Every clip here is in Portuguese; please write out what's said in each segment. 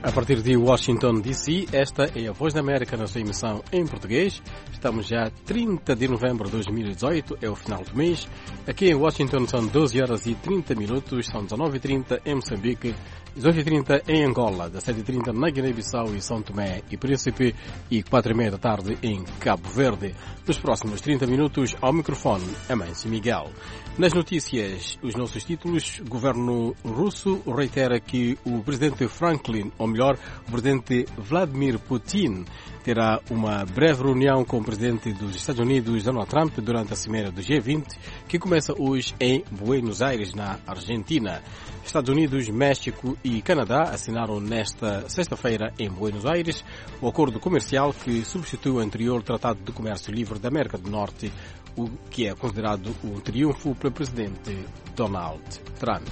A partir de Washington, D.C., esta é a Voz da América na sua emissão em português. Estamos já 30 de novembro de 2018, é o final do mês. Aqui em Washington são 12 horas e 30 minutos, são 19h30 em Moçambique, 18h30 em Angola, 17h30 na Guiné-Bissau e São Tomé e Príncipe e 4h30 da tarde em Cabo Verde. Nos próximos 30 minutos, ao microfone, Amâncio Miguel. Nas notícias, os nossos títulos: o governo russo reitera que o presidente Franklin, ou melhor, o presidente Vladimir Putin, terá uma breve reunião com o presidente dos Estados Unidos, Donald Trump, durante a cimeira do G20, que começa hoje em Buenos Aires, na Argentina. Estados Unidos, México e Canadá assinaram nesta sexta-feira em Buenos Aires o acordo comercial que substitui o anterior Tratado de Comércio Livre da América do Norte, o que é considerado um triunfo pelo presidente Donald Trump.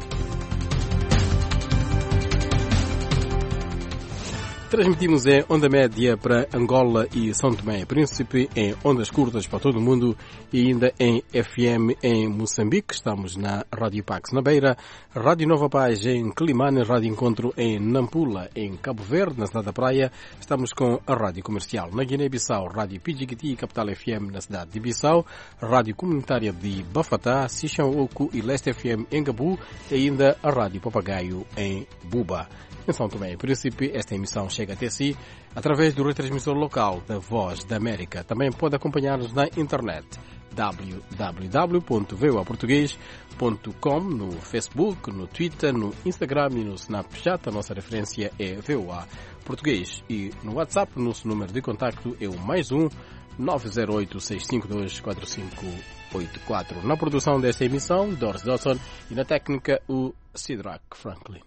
Transmitimos em onda média para Angola e São Tomé e Príncipe, em ondas curtas para todo o mundo e ainda em FM em Moçambique. Estamos na Rádio Pax na Beira, Rádio Nova Paz em Climane, Rádio Encontro em Nampula, em Cabo Verde, na cidade da Praia. Estamos com a Rádio Comercial na Guiné-Bissau, Rádio Pidjigiti, Capital FM na cidade de Bissau, Rádio Comunitária de Bafatá, Sishan-Oku e Leste FM em Gabu e ainda a Rádio Papagaio em Buba. Em São Tomé e Príncipe, esta emissão chega até si através do retransmissor local da Voz da América. Também pode acompanhar-nos na internet www.voaportugues.com, no Facebook, no Twitter, no Instagram e no Snapchat. A nossa referência é VOA Português. E no WhatsApp, o nosso número de contacto é o +1 908 652 4584. Na produção desta emissão, Doris Dawson, e na técnica, o Sidrak Franklin.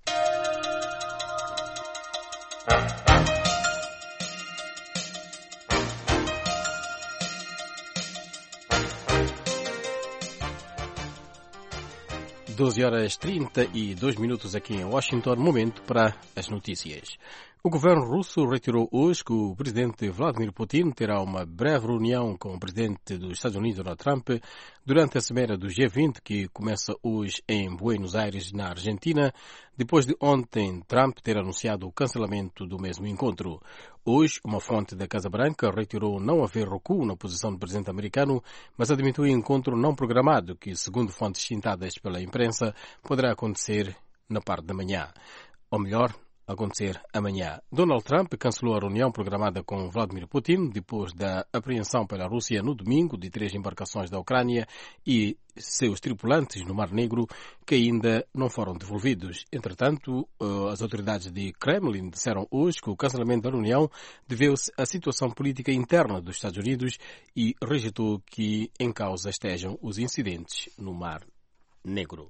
Doze horas 32 minutos aqui em Washington, momento para as notícias. O governo russo reiterou hoje que o presidente Vladimir Putin terá uma breve reunião com o presidente dos Estados Unidos, Donald Trump, durante a cimeira do G20, que começa hoje em Buenos Aires, na Argentina, depois de ontem Trump ter anunciado o cancelamento do mesmo encontro. Hoje, uma fonte da Casa Branca reiterou não haver recuo na posição do presidente americano, mas admitiu o encontro não programado, que, segundo fontes citadas pela imprensa, poderá acontecer na parte da manhã. Ou melhor, acontecer amanhã. Donald Trump cancelou a reunião programada com Vladimir Putin depois da apreensão pela Rússia no domingo de 3 embarcações da Ucrânia e seus tripulantes no Mar Negro que ainda não foram devolvidos. Entretanto, as autoridades de Kremlin disseram hoje que o cancelamento da reunião deveu-se à situação política interna dos Estados Unidos e rejeitou que em causa estejam os incidentes no Mar Negro.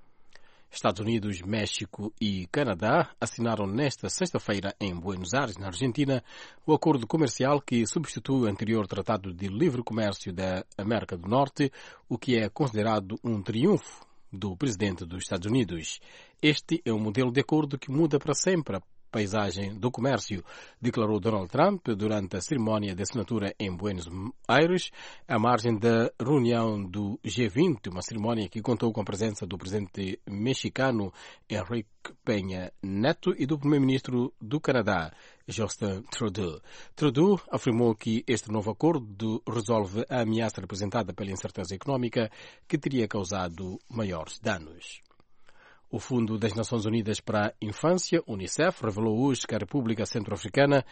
Estados Unidos, México e Canadá assinaram nesta sexta-feira em Buenos Aires, na Argentina, o acordo comercial que substitui o anterior Tratado de Livre Comércio da América do Norte, o que é considerado um triunfo do presidente dos Estados Unidos. Este é um modelo de acordo que muda para sempre a paisagem do comércio, declarou Donald Trump durante a cerimónia de assinatura em Buenos Aires, à margem da reunião do G20, uma cerimónia que contou com a presença do presidente mexicano Enrique Peña Neto e do primeiro-ministro do Canadá, Justin Trudeau. Trudeau afirmou que este novo acordo resolve a ameaça representada pela incerteza económica que teria causado maiores danos. O Fundo das Nações Unidas para a Infância, UNICEF, revelou hoje que a República Centro-Africana,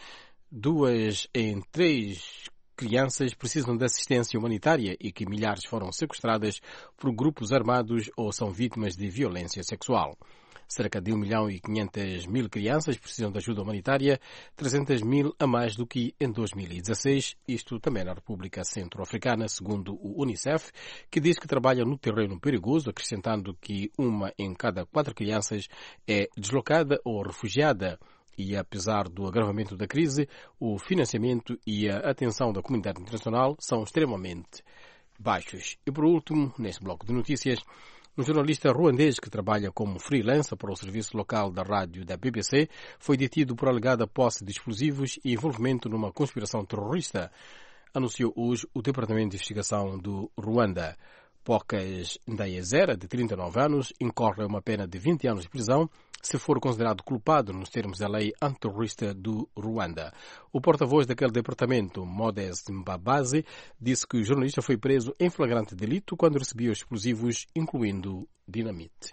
2 em 3 crianças precisam de assistência humanitária e que milhares foram sequestradas por grupos armados ou são vítimas de violência sexual. Cerca de 1.500.000 crianças precisam de ajuda humanitária, 300.000 a mais do que em 2016, isto também na República Centro-Africana, segundo o UNICEF, que diz que trabalha no terreno perigoso, acrescentando que 1 em cada 4 crianças é deslocada ou refugiada. E, apesar do agravamento da crise, o financiamento e a atenção da comunidade internacional são extremamente baixos. E, por último, neste bloco de notícias, um jornalista ruandês que trabalha como freelancer para o serviço local da rádio da BBC foi detido por alegada posse de explosivos e envolvimento numa conspiração terrorista, anunciou hoje o Departamento de Investigação do Ruanda. Pocas Ndayezera, de 39 anos, incorre a uma pena de 20 anos de prisão se for considerado culpado nos termos da lei antiterrorista do Ruanda. O porta-voz daquele departamento, Modeste Mbabazi, disse que o jornalista foi preso em flagrante delito quando recebia explosivos, incluindo dinamite.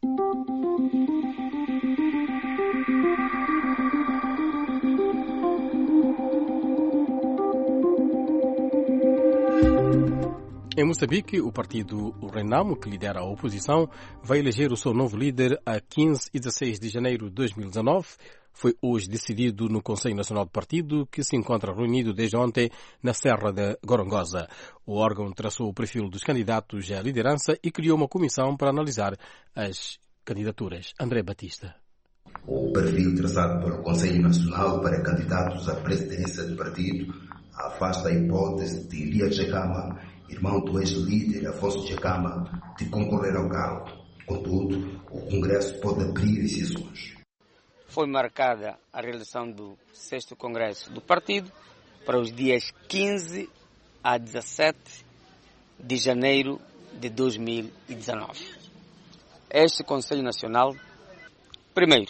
Em Moçambique, o partido Renamo, que lidera a oposição, vai eleger o seu novo líder a 15 e 16 de janeiro de 2019. Foi hoje decidido no Conselho Nacional do Partido, que se encontra reunido desde ontem na Serra da Gorongosa. O órgão traçou o perfil dos candidatos à liderança e criou uma comissão para analisar as candidaturas. André Batista. O perfil traçado pelo Conselho Nacional para candidatos à presidência do partido afasta a hipótese de Lia Chekama, irmão do ex-líder Afonso Chekama, de concorrer ao cargo. Contudo, o Congresso pode abrir exceções. Foi marcada a realização do 6º Congresso do partido para os dias 15 a 17 de janeiro de 2019. Este Conselho Nacional, primeiro,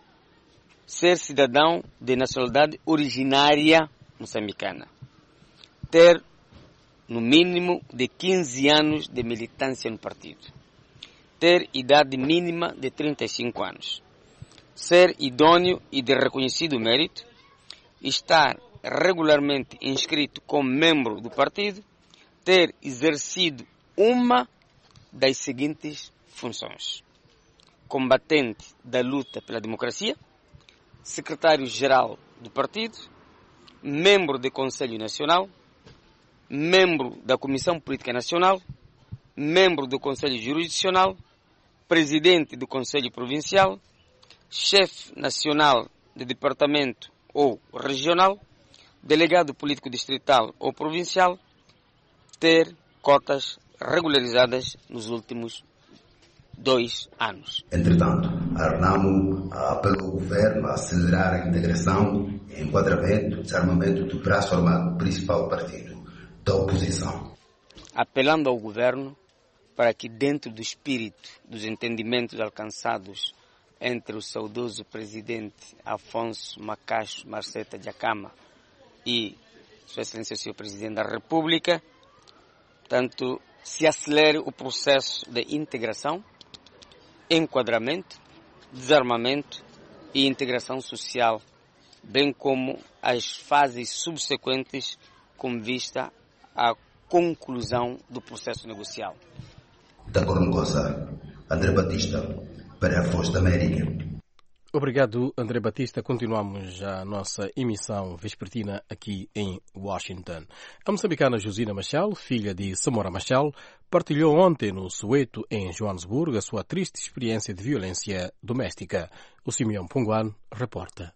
ser cidadão de nacionalidade originária moçambicana, ter no mínimo de 15 anos de militância no partido, ter idade mínima de 35 anos, ser idôneo e de reconhecido mérito, estar regularmente inscrito como membro do partido, ter exercido uma das seguintes funções: combatente da luta pela democracia, secretário-geral do partido, membro do Conselho Nacional, membro da Comissão Política Nacional, membro do Conselho Jurisdicional, presidente do Conselho Provincial, chefe nacional de departamento ou regional, delegado político distrital ou provincial, ter cotas regularizadas nos últimos 2 anos. Entretanto, a Renamo apelou ao governo a acelerar a integração e enquadramento e desarmamento do braço armado principal partido da oposição. Apelando ao governo para que, dentro do espírito dos entendimentos alcançados entre o saudoso presidente Afonso Macacho Marceta Chekama e Sua Excelência o Senhor Presidente da República, tanto se acelere o processo de integração, enquadramento, desarmamento e integração social, bem como as fases subsequentes com vista à conclusão do processo negocial. Da Gorongosa, André Batista, para a Voz da América. Obrigado, André Batista. Continuamos a nossa emissão vespertina aqui em Washington. A moçambicana Josina Machel, filha de Samora Machel, partilhou ontem no Soweto, em Joanesburgo, a sua triste experiência de violência doméstica. O Simeão Punguan reporta.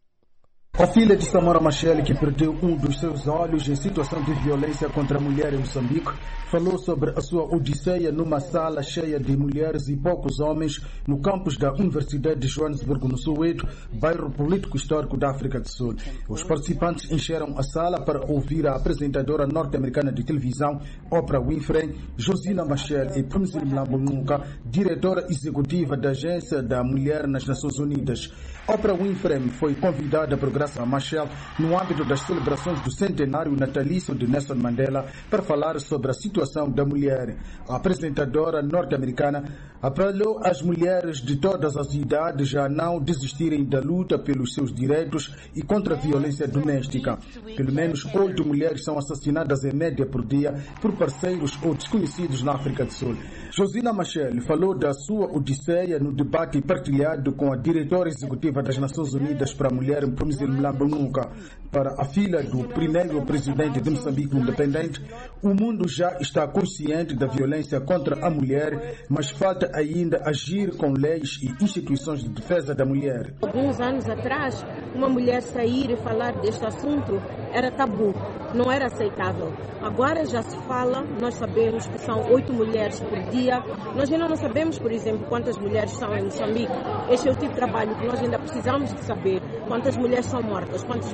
A filha de Samora Machel, que perdeu um dos seus olhos em situação de violência contra a mulher em Moçambique, falou sobre a sua odisseia numa sala cheia de mulheres e poucos homens no campus da Universidade de Joanesburgo, no Soweto, bairro político histórico da África do Sul. Os participantes encheram a sala para ouvir a apresentadora norte-americana de televisão, Oprah Winfrey, Josina Machel e Phumzile Mlambo-Ngcuka, diretora executiva da Agência da Mulher nas Nações Unidas. Oprah Winfrey foi convidada por Graça Machel no âmbito das celebrações do centenário natalício de Nelson Mandela para falar sobre a situação da mulher. A apresentadora norte-americana apelou às mulheres de todas as idades a não desistirem da luta pelos seus direitos e contra a violência doméstica. Pelo menos 8 mulheres são assassinadas em média por dia por parceiros ou desconhecidos na África do Sul. Josina Machel falou da sua odisseia no debate partilhado com a diretora executiva das Nações Unidas para a Mulher, Phumzile Mlambo-Ngcuka. Para a filha do primeiro presidente de Moçambique independente, o mundo já está consciente da violência contra a mulher, mas falta ainda agir com leis e instituições de defesa da mulher. Alguns anos atrás, uma mulher sair e falar deste assunto era tabu, não era aceitável. Agora já se fala, nós sabemos que são 8 mulheres por dia. Nós ainda não sabemos, por exemplo, quantas mulheres são em Moçambique. Este é o tipo de trabalho que nós ainda precisamos de saber. Quantas mulheres são mortas, quantas mulheres são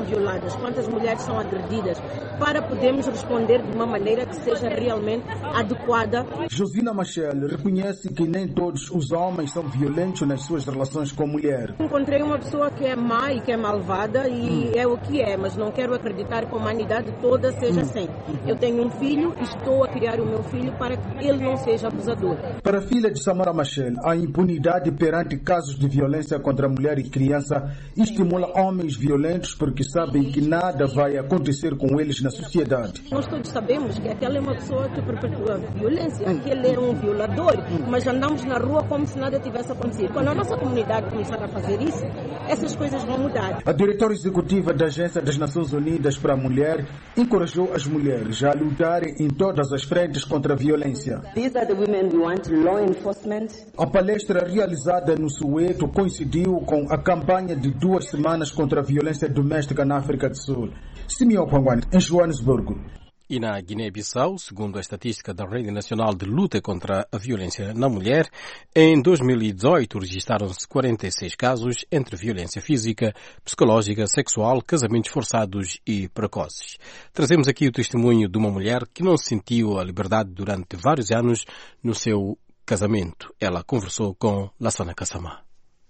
violadas, quantas mulheres são agredidas, para podermos responder de uma maneira que seja realmente adequada. Josina Machel reconhece que nem todos os homens são violentos nas suas relações com a mulher. Encontrei uma pessoa que é má e que é malvada e é o que é, mas não quero acreditar que a humanidade toda seja assim. Eu tenho um filho e estou a criar o meu filho para que ele não seja abusador. Para a filha de Samora Machel, a impunidade perante casos de violência contra a mulher e criança estimula homens violentos porque sabem que nada vai acontecer com eles na sociedade. Nós todos sabemos que aquela é uma pessoa que perpetua violência, que ele é um violador, mas andamos na rua como se nada tivesse acontecido. Quando a nossa comunidade começar a fazer isso, essas coisas vão mudar. A diretora executiva da Agência das Nações Unidas para a Mulher encorajou as mulheres a lutarem em todas as frentes contra a violência. These are the women we want law enforcement. A palestra realizada no Soweto coincidiu com a campanha de 2 semanas contra a violência doméstica na África do Sul. Simeão Pangwani, em Joanesburgo. E na Guiné-Bissau, segundo a estatística da Rede Nacional de Luta contra a Violência na Mulher, em 2018 registaram-se 46 casos entre violência física, psicológica, sexual, casamentos forçados e precoces. Trazemos aqui o testemunho de uma mulher que não sentiu a liberdade durante vários anos no seu casamento. Ela conversou com Lassana Kassamá.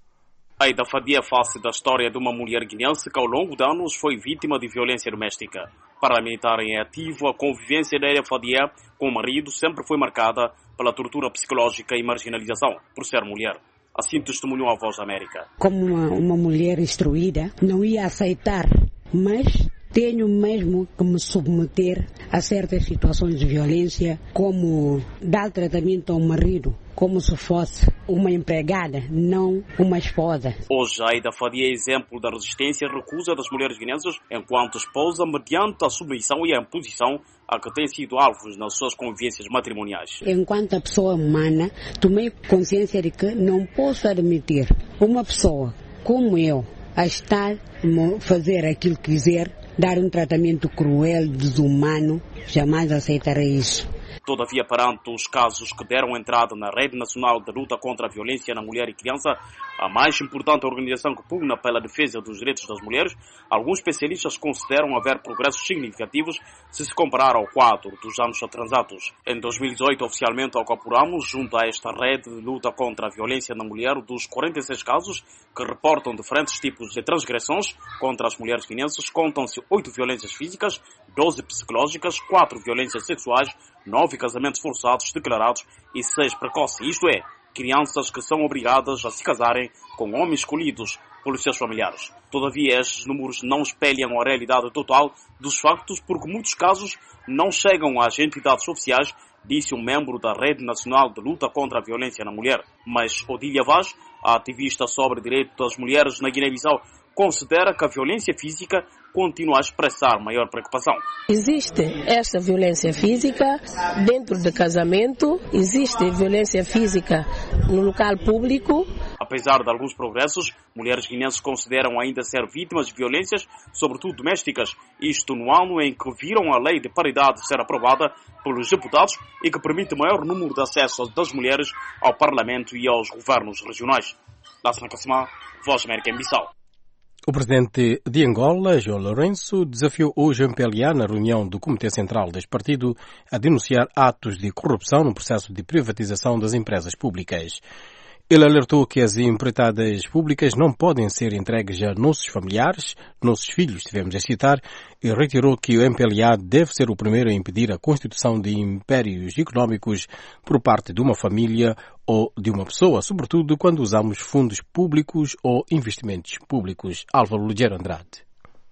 Aida Fadia fala da história de uma mulher guineense que ao longo de anos foi vítima de violência doméstica. Parlamentar em ativo, a convivência da Aida Fadia com o marido sempre foi marcada pela tortura psicológica e marginalização por ser mulher. Assim testemunhou a Voz da América. Como uma mulher instruída, não ia aceitar, mas tenho mesmo que me submeter a certas situações de violência, como dar tratamento ao marido, como se fosse uma empregada, não uma esposa. Hoje, a Aida Fadia é exemplo da resistência e recusa das mulheres guineenses enquanto esposa mediante a submissão e a imposição a que têm sido alvos nas suas convivências matrimoniais. Enquanto a pessoa humana, tomei consciência de que não posso admitir uma pessoa como eu a estar a fazer aquilo que quiser, dar um tratamento cruel, desumano, jamais aceitarei isso. Todavia, perante os casos que deram entrada na Rede Nacional de Luta contra a Violência na Mulher e Criança, a mais importante organização que pugna pela defesa dos direitos das mulheres, alguns especialistas consideram haver progressos significativos se se comparar ao quadro dos anos atrasados. Em 2018, oficialmente incorporamos, junto a esta Rede de Luta contra a Violência na Mulher, dos 46 casos que reportam diferentes tipos de transgressões contra as mulheres guineenses, contam-se 8 violências físicas, 12 psicológicas, 4 violências sexuais, 9 casamentos forçados declarados e 6 precoces, isto é, crianças que são obrigadas a se casarem com homens escolhidos pelos seus familiares. Todavia, estes números não espelham a realidade total dos factos porque muitos casos não chegam às entidades oficiais, disse um membro da Rede Nacional de Luta contra a Violência na Mulher. Mas Odília Vaz, a ativista sobre direitos das mulheres na Guiné-Bissau, considera que a violência física continua a expressar maior preocupação. Existe esta violência física dentro do casamento, existe violência física no local público. Apesar de alguns progressos, mulheres guineenses consideram ainda ser vítimas de violências, sobretudo domésticas, isto no ano em que viram a lei de paridade ser aprovada pelos deputados e que permite maior número de acessos das mulheres ao Parlamento e aos governos regionais. Lassana Kassamá, Voz da América em Bissau. O presidente de Angola, João Lourenço, desafiou hoje a MPLA na reunião do Comitê Central deste partido a denunciar atos de corrupção no processo de privatização das empresas públicas. Ele alertou que as empreitadas públicas não podem ser entregues a nossos familiares, nossos filhos, tivemos a citar, e reiterou que o MPLA deve ser o primeiro a impedir a constituição de impérios económicos por parte de uma família ou de uma pessoa, sobretudo quando usamos fundos públicos ou investimentos públicos. Álvaro Ligeiro Andrade.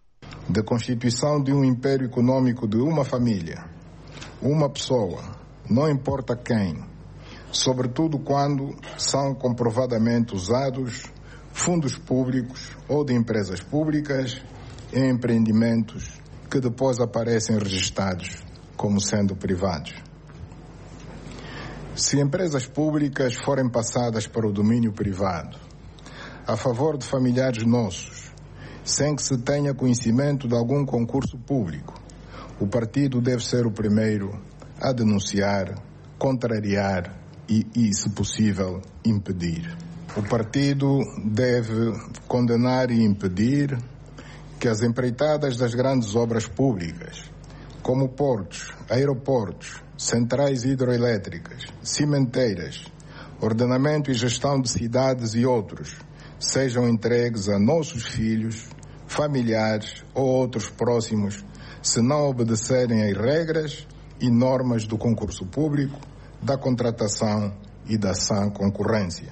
Da constituição de um império econômico de uma família, uma pessoa, não importa quem, sobretudo quando são comprovadamente usados fundos públicos ou de empresas públicas em empreendimentos que depois aparecem registrados como sendo privados. Se empresas públicas forem passadas para o domínio privado, a favor de familiares nossos, sem que se tenha conhecimento de algum concurso público, o partido deve ser o primeiro a denunciar, contrariar e, se possível, impedir. O partido deve condenar e impedir que as empreitadas das grandes obras públicas, como portos, aeroportos, centrais hidroelétricas, cimenteiras, ordenamento e gestão de cidades e outros, sejam entregues a nossos filhos, familiares ou outros próximos, se não obedecerem às regras e normas do concurso público, da contratação e da sã concorrência.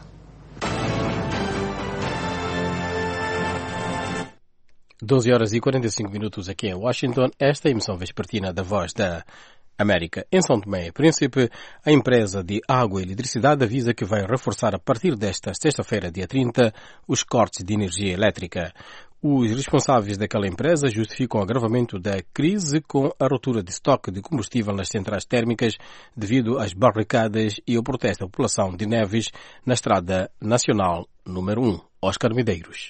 12h45 aqui em Washington, esta é a emissão vespertina da Voz da América. Em São Tomé e Príncipe, a empresa de água e eletricidade avisa que vai reforçar a partir desta sexta-feira, dia 30, os cortes de energia elétrica. Os responsáveis daquela empresa justificam o agravamento da crise com a ruptura de estoque de combustível nas centrais térmicas devido às barricadas e ao protesto da população de Neves na Estrada Nacional número 1. Oscar Medeiros.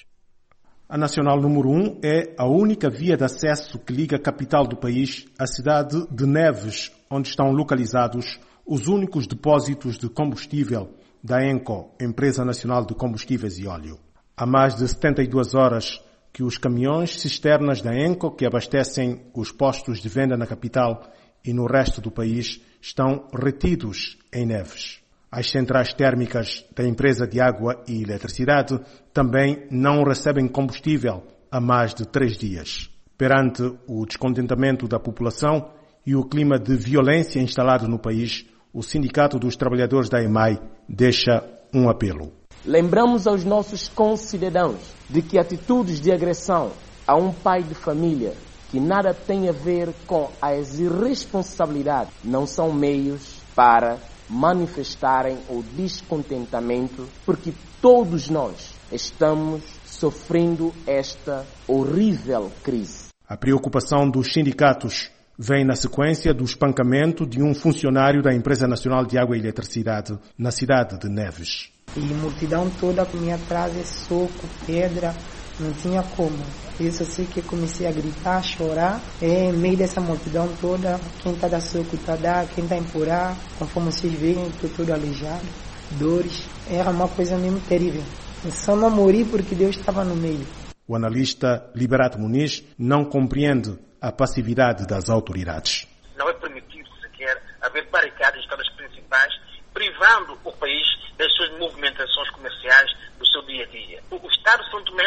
A Nacional número 1 é a única via de acesso que liga a capital do país à cidade de Neves, onde estão localizados os únicos depósitos de combustível da ENCO, Empresa Nacional de Combustíveis e Óleo. Há mais de 72 horas que os caminhões cisternas da ENCO, que abastecem os postos de venda na capital e no resto do país, estão retidos em Neves. As centrais térmicas da empresa de água e eletricidade também não recebem combustível há mais de 3 dias. Perante o descontentamento da população e o clima de violência instalado no país, o Sindicato dos Trabalhadores da EMAI deixa um apelo. Lembramos aos nossos concidadãos de que atitudes de agressão a um pai de família que nada tem a ver com as irresponsabilidades não são meios para manifestarem o descontentamento, porque todos nós estamos sofrendo esta horrível crise. A preocupação dos sindicatos vem na sequência do espancamento de um funcionário da Empresa Nacional de Água e Eletricidade na cidade de Neves. E a multidão toda comia atrás, soco, pedra, não tinha como. Isso assim que comecei a gritar, a chorar. Em meio dessa multidão toda, quem está da soco está a dar, quem está a empurrar, conforme vocês veem, estou todo aleijado, dores. Era uma coisa mesmo terrível. Eu só não morri porque Deus estava no meio. O analista Liberato Muniz não compreende a passividade das autoridades. Não é permitido sequer haver barricadas em estradas principais, privando o país das suas movimentações comerciais do seu dia a dia. O Estado de São Tomé,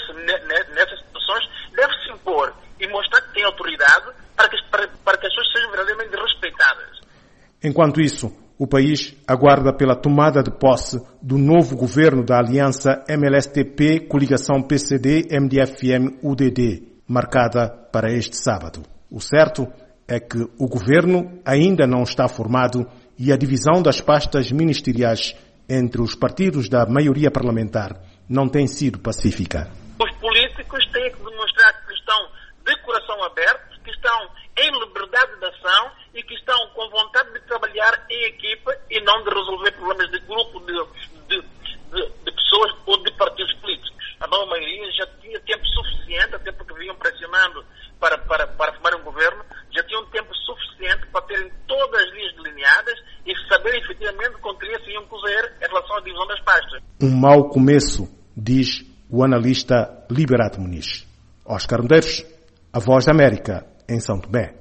nessas situações, deve se impor e mostrar que tem autoridade para que as pessoas sejam verdadeiramente respeitadas. Enquanto isso, o país aguarda pela tomada de posse do novo governo da aliança MLSTP, coligação PCD-MDFM-UDD, marcada para este sábado. O certo é que o governo ainda não está formado e a divisão das pastas ministeriais entre os partidos da maioria parlamentar não tem sido pacífica. Os políticos têm que demonstrar que estão de coração aberto, que estão em liberdade de ação e que estão com vontade de trabalhar em equipa e não de resolver problemas de grupo de pessoas ou de partidos políticos. A nova maioria já tinha tempo suficiente, até porque vinham pressionando para formar um governo, já tinham tempo suficiente para terem todas as linhas delineadas e saberem efetivamente com quem se iam cozer em relação à divisão das pastas. Um mau começo, diz o analista Liberato Muniz. Oscar Medeiros, a Voz da América, em São Tomé.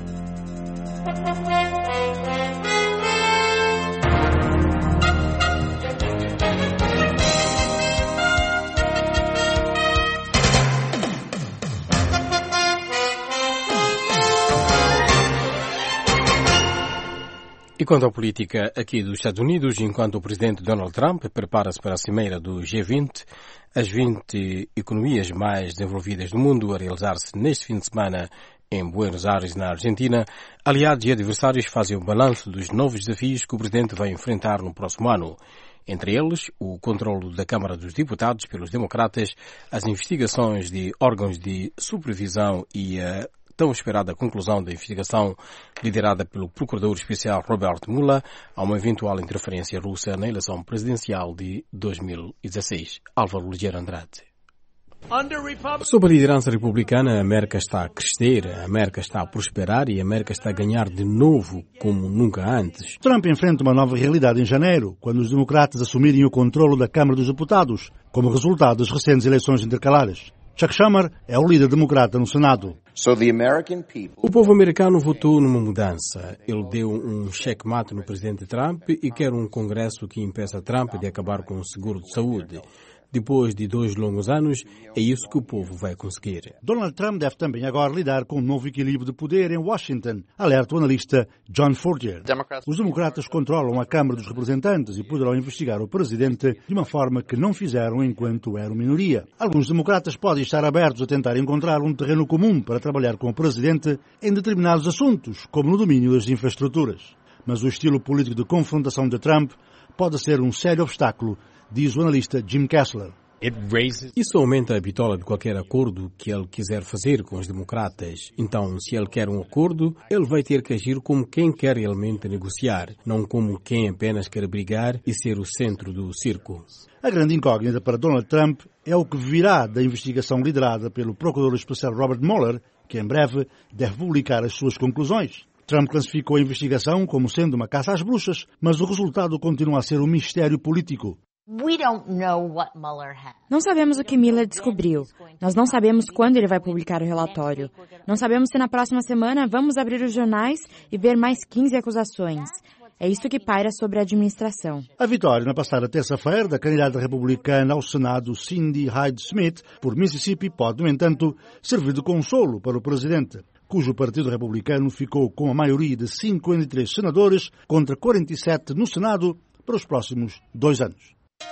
E quanto à política aqui dos Estados Unidos, enquanto o presidente Donald Trump prepara-se para a cimeira do G20, as 20 economias mais desenvolvidas do mundo a realizar-se neste fim de semana em Buenos Aires, na Argentina, aliados e adversários fazem o balanço dos novos desafios que o presidente vai enfrentar no próximo ano. Entre eles, o controlo da Câmara dos Deputados pelos democratas, as investigações de órgãos de supervisão e a tão esperada conclusão da investigação liderada pelo Procurador Especial Robert Mueller a uma eventual interferência russa na eleição presidencial de 2016. Álvaro Ligeiro Andrade. Sob a liderança republicana, a América está a crescer, a América está a prosperar e a América está a ganhar de novo como nunca antes. Trump enfrenta uma nova realidade em janeiro, quando os democratas assumirem o controlo da Câmara dos Deputados, como resultado das recentes eleições intercalares. Chuck Schumer é o líder democrata no Senado. O povo americano votou numa mudança. Ele deu um checkmate no presidente Trump e quer um Congresso que impeça Trump de acabar com o seguro de saúde. Depois de 2 longos anos, é isso que o povo vai conseguir. Donald Trump deve também agora lidar com um novo equilíbrio de poder em Washington, alerta o analista John Fortier. Os democratas controlam a Câmara dos Representantes e poderão investigar o presidente de uma forma que não fizeram enquanto eram minoria. Alguns democratas podem estar abertos a tentar encontrar um terreno comum para trabalhar com o presidente em determinados assuntos, como no domínio das infraestruturas. Mas o estilo político de confrontação de Trump pode ser um sério obstáculo, diz o analista Jim Kessler. Isso aumenta a bitola de qualquer acordo que ele quiser fazer com os democratas. Então, se ele quer um acordo, ele vai ter que agir como quem quer realmente negociar, não como quem apenas quer brigar e ser o centro do circo. A grande incógnita para Donald Trump é o que virá da investigação liderada pelo procurador especial Robert Mueller, que em breve deve publicar as suas conclusões. Trump classificou a investigação como sendo uma caça às bruxas, mas o resultado continua a ser um mistério político. Não sabemos o que Mueller descobriu. Nós não sabemos quando ele vai publicar o relatório. Não sabemos se na próxima semana vamos abrir os jornais e ver mais 15 acusações. É isso que paira sobre a administração. A vitória na passada terça-feira da candidata republicana ao Senado Cindy Hyde-Smith por Mississippi pode, no entanto, servir de consolo para o presidente, cujo partido republicano ficou com a maioria de 53 senadores contra 47 no Senado para os próximos 2 anos.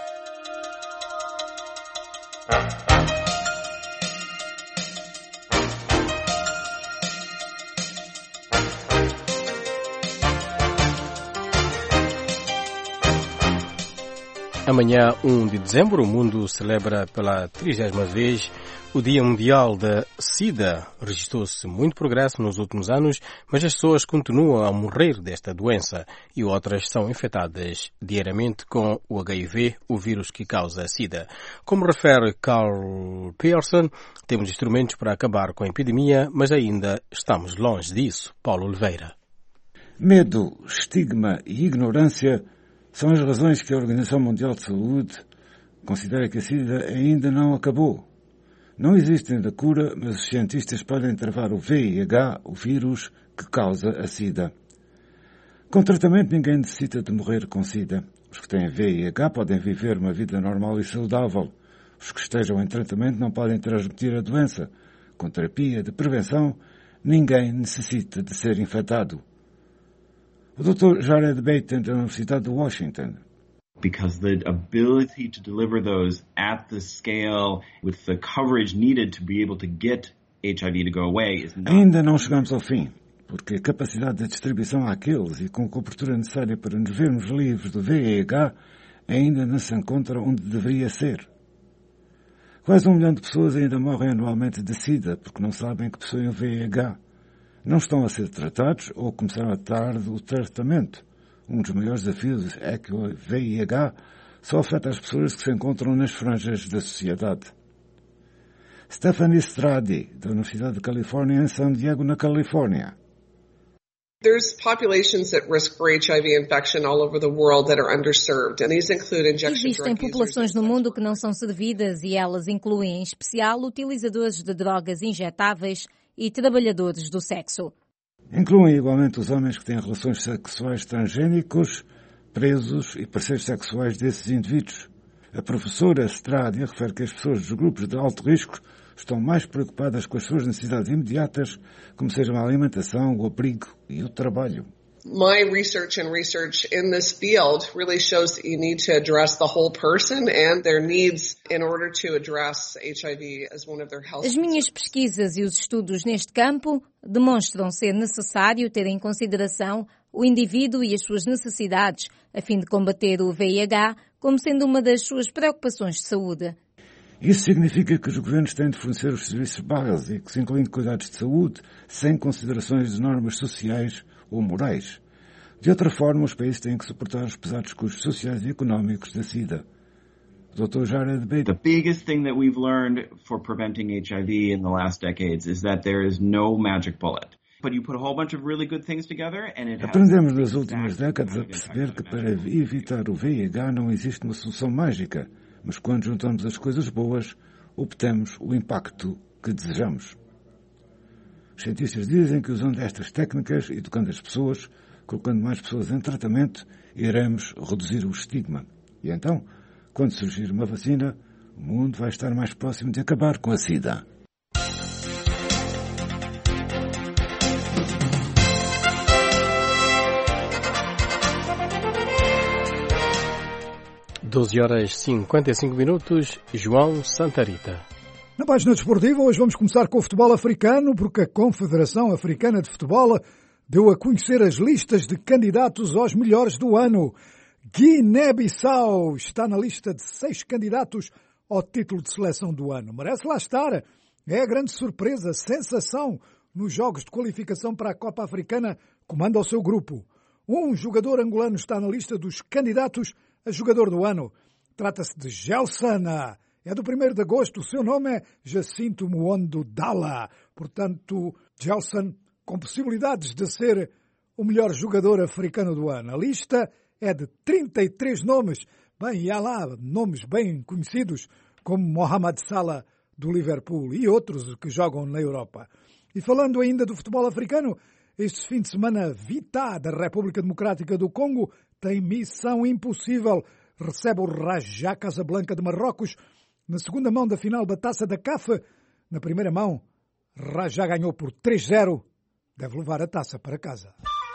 Amanhã, 1 de dezembro, o mundo celebra pela 30ª vez o Dia Mundial da SIDA. Registrou-se muito progresso nos últimos anos, mas as pessoas continuam a morrer desta doença e outras são infectadas diariamente com o HIV, o vírus que causa a SIDA. Como refere Carl Pearson, temos instrumentos para acabar com a epidemia, mas ainda estamos longe disso. Paulo Oliveira. Medo, estigma e ignorância são as razões que a Organização Mundial de Saúde considera que a SIDA ainda não acabou. Não existe ainda cura, mas os cientistas podem travar o VIH, o vírus que causa a SIDA. Com tratamento, ninguém necessita de morrer com SIDA. Os que têm VIH podem viver uma vida normal e saudável. Os que estejam em tratamento não podem transmitir a doença. Com terapia de prevenção, ninguém necessita de ser infectado. O Dr. Jared Bateman, da Universidade de Washington. Because the ability to deliver those at the scale with the coverage needed to be able to get HIV to go away is not... Ainda não chegamos ao fim, porque a capacidade de distribuição àqueles e com a cobertura necessária para nos vermos livres do VIH ainda não se encontra onde deveria ser. Quase 1 milhão de pessoas ainda morrem anualmente de SIDA porque não sabem que possuem o VIH. Não estão a ser tratados ou começaram a tarde o tratamento. Um dos maiores desafios é que o VIH só afeta as pessoas que se encontram nas franjas da sociedade. Stephanie Stradi, da Universidade de Califórnia, em San Diego, na Califórnia. There's populations at risk for HIV infection all over the world that are underserved, and these include injection drug users. Existem populações no mundo que não são servidas e elas incluem, em especial, utilizadores de drogas injetáveis e trabalhadores do sexo. Incluem igualmente os homens que têm relações sexuais transgênicos, presos e parceiros sexuais desses indivíduos. A professora Stradia refere que as pessoas dos grupos de alto risco estão mais preocupadas com as suas necessidades imediatas, como sejam a alimentação, o abrigo e o trabalho. My research in this field really shows that you need to address the whole person and their needs in order to address HIV as one of their health. As minhas pesquisas e os estudos neste campo demonstram ser necessário ter em consideração o indivíduo e as suas necessidades a fim de combater o VIH como sendo uma das suas preocupações de saúde. Isso significa que os governos têm de fornecer os serviços básicos, incluindo cuidados de saúde, sem considerações de normas sociais ou morais. De outra forma, os países têm que suportar os pesados custos sociais e económicos da SIDA. Dr. Jared Bateman. The biggest thing that we've learned for preventing HIV in the last decades is that there is no magic bullet. But you put a whole bunch of really good things together and it has... Aprendemos nas últimas décadas a perceber que para evitar o VIH não existe uma solução mágica, mas quando juntamos as coisas boas, obtemos o impacto que desejamos. Os cientistas dizem que usando estas técnicas, educando as pessoas, colocando mais pessoas em tratamento, iremos reduzir o estigma. E então, quando surgir uma vacina, o mundo vai estar mais próximo de acabar com a SIDA. (12h55), João Santa Rita. Na página desportiva, hoje vamos começar com o futebol africano, porque a Confederação Africana de Futebol deu a conhecer as listas de candidatos aos melhores do ano. Guiné-Bissau está na lista de 6 candidatos ao título de seleção do ano. Merece lá estar. É a grande surpresa, sensação nos jogos de qualificação para a Copa Africana, comanda o seu grupo. Um jogador angolano está na lista dos candidatos a jogador do ano. Trata-se de Gelson. É do 1º de agosto. O seu nome é Jacinto Muondo Dala. Portanto, Gelson com possibilidades de ser o melhor jogador africano do ano. A lista é de 33 nomes. Bem, e há lá nomes bem conhecidos, como Mohamed Salah, do Liverpool, e outros que jogam na Europa. E falando ainda do futebol africano, este fim de semana, Vita, da República Democrática do Congo, tem missão impossível. Recebe o Raja Casablanca de Marrocos na segunda mão da final da Taça da CAF. Na primeira mão, Raja ganhou por 3-0. Deve levar a taça para casa.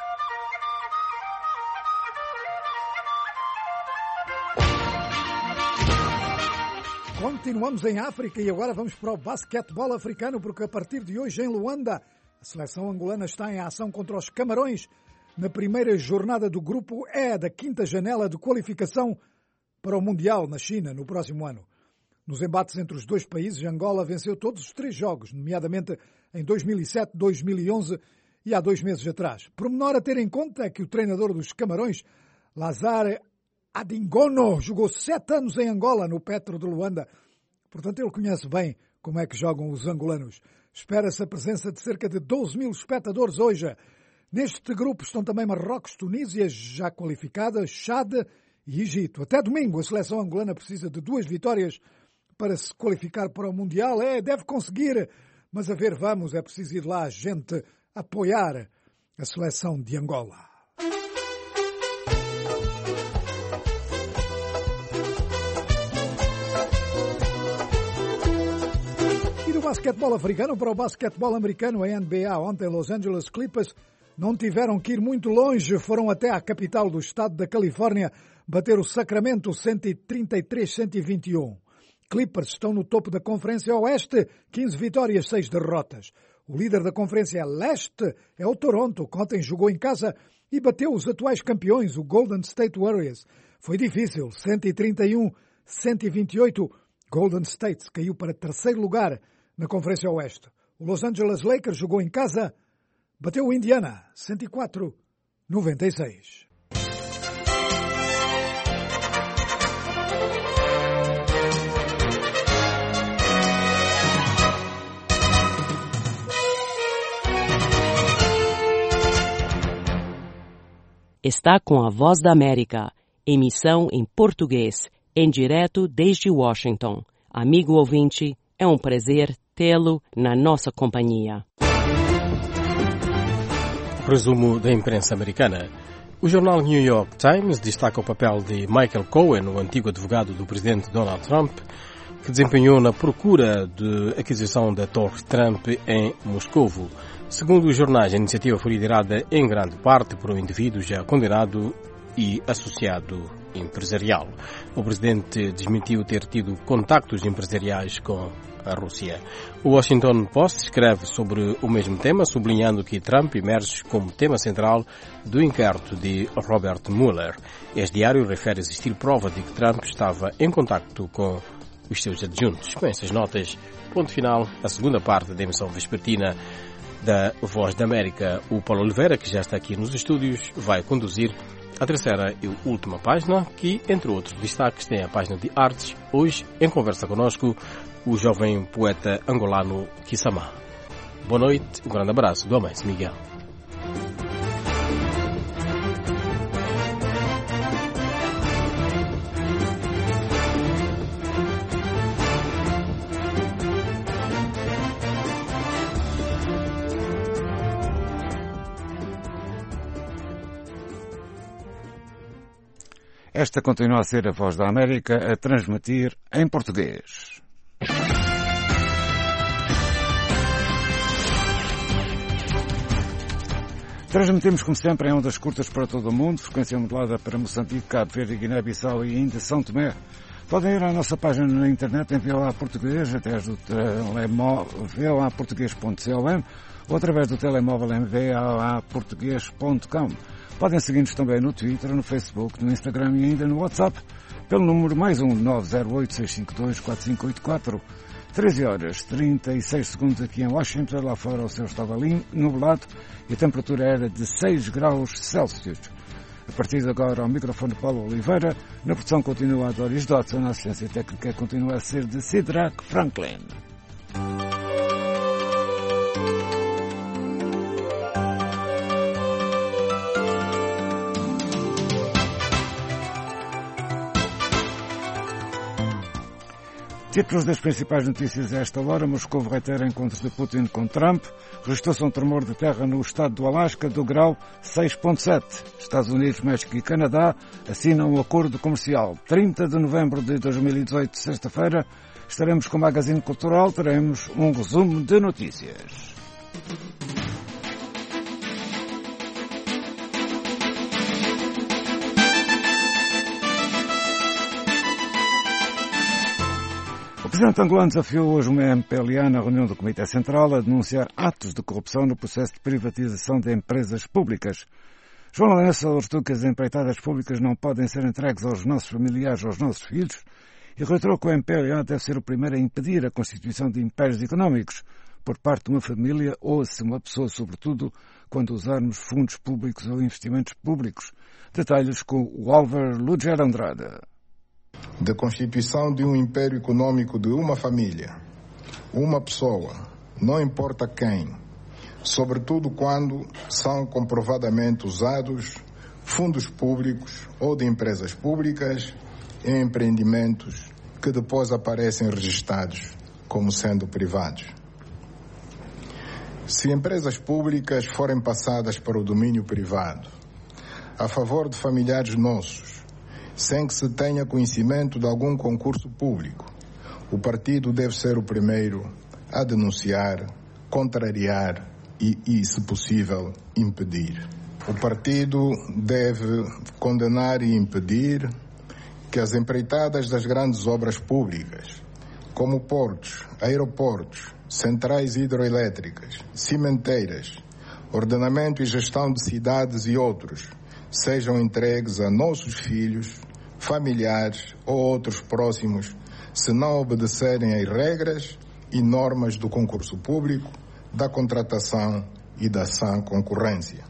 Continuamos em África e agora vamos para o basquetebol africano, porque a partir de hoje em Luanda, a seleção angolana está em ação contra os Camarões na primeira jornada do grupo E da 5ª janela de qualificação para o Mundial na China no próximo ano. Nos embates entre os dois países, Angola venceu todos os 3 jogos, nomeadamente em 2007, 2011 e há 2 meses atrás. Pormenor a ter em conta é que o treinador dos Camarões, Lazare Adingono, jogou 7 anos em Angola, no Petro de Luanda. Portanto, ele conhece bem como é que jogam os angolanos. Espera-se a presença de cerca de 12 mil espectadores hoje. Neste grupo estão também Marrocos, Tunísia, já qualificada, Chad e Egito. Até domingo, a seleção angolana precisa de 2 vitórias para se qualificar para o Mundial. Deve conseguir, mas a ver, vamos, é preciso ir lá a gente apoiar a seleção de Angola. E do basquetebol africano para o basquetebol americano, a NBA, ontem Los Angeles Clippers não tiveram que ir muito longe, foram até à capital do estado da Califórnia bater o Sacramento 133-121. Clippers estão no topo da Conferência Oeste, 15 vitórias, 6 derrotas. O líder da Conferência Leste é o Toronto, que ontem jogou em casa e bateu os atuais campeões, o Golden State Warriors. Foi difícil, 131-128. Golden State caiu para 3º lugar na Conferência Oeste. O Los Angeles Lakers jogou em casa, bateu o Indiana, 104-96. Está com a Voz da América, emissão em português, em direto desde Washington. Amigo ouvinte, é um prazer tê-lo na nossa companhia. Resumo da imprensa americana. O jornal New York Times destaca o papel de Michael Cohen, o antigo advogado do presidente Donald Trump, que desempenhou na procura de aquisição da Torre Trump em Moscovo. Segundo os jornais, a iniciativa foi liderada em grande parte por um indivíduo já condenado e associado empresarial. O presidente desmentiu ter tido contactos empresariais com a Rússia. O Washington Post escreve sobre o mesmo tema, sublinhando que Trump emerge como tema central do inquérito de Robert Mueller. Este diário refere existir prova de que Trump estava em contacto com os seus adjuntos. Com essas notas, ponto final, a segunda parte da emissão vespertina da Voz da América. O Paulo Oliveira, que já está aqui nos estúdios, vai conduzir a terceira e última página, que, entre outros destaques, tem a página de artes. Hoje, em conversa conosco, o jovem poeta angolano Kissamá. Boa noite, um grande abraço do Amém Miguel. Esta continua a ser a Voz da América a transmitir em português. Transmitimos, como sempre, em ondas curtas para todo o mundo, frequência modulada para Moçambique, Cabo Verde, Guiné-Bissau e ainda São Tomé. Podem ir à nossa página na internet em VOA Português, através do telemóvel voaportuguês.com ou através do telemóvel em voaportuguês.com. Podem seguir-nos também no Twitter, no Facebook, no Instagram e ainda no WhatsApp, pelo número mais 908-652-4584. 13 horas 36 segundos aqui em Washington, lá fora o céu estava nublado e a temperatura era de 6 graus Celsius. A partir de agora, ao microfone Paulo Oliveira, na produção continua a Doris Dodson, a assistência técnica continua a ser de Sidrak Franklin. Títulos das principais notícias a esta hora. Moscou reitera encontros de Putin com Trump. Registrou-se um tremor de terra no estado do Alasca do grau 6.7. Estados Unidos, México e Canadá assinam um acordo comercial. 30 de novembro de 2018, sexta-feira, estaremos com o Magazine Cultural. Teremos um resumo de notícias. O presidente angolano desafiou hoje uma MPLA na reunião do Comitê Central a denunciar atos de corrupção no processo de privatização de empresas públicas. João Lourenço alertou que as empreitadas públicas não podem ser entregues aos nossos familiares ou aos nossos filhos e reiterou que o MPLA deve ser o primeiro a impedir a constituição de impérios económicos por parte de uma família ou de uma pessoa, sobretudo quando usarmos fundos públicos ou investimentos públicos. Detalhes com o Álvaro Lúger Andrade. Da constituição de um império econômico de uma família, uma pessoa, não importa quem, sobretudo quando são comprovadamente usados fundos públicos ou de empresas públicas em empreendimentos que depois aparecem registrados como sendo privados. Se empresas públicas forem passadas para o domínio privado, a favor de familiares nossos, sem que se tenha conhecimento de algum concurso público, o partido deve ser o primeiro a denunciar, contrariar e, se possível, impedir. O partido deve condenar e impedir que as empreitadas das grandes obras públicas, como portos, aeroportos, centrais hidroelétricas, cimenteiras, ordenamento e gestão de cidades e outros, sejam entregues a nossos filhos, familiares ou outros próximos, se não obedecerem às regras e normas do concurso público, da contratação e da sã concorrência.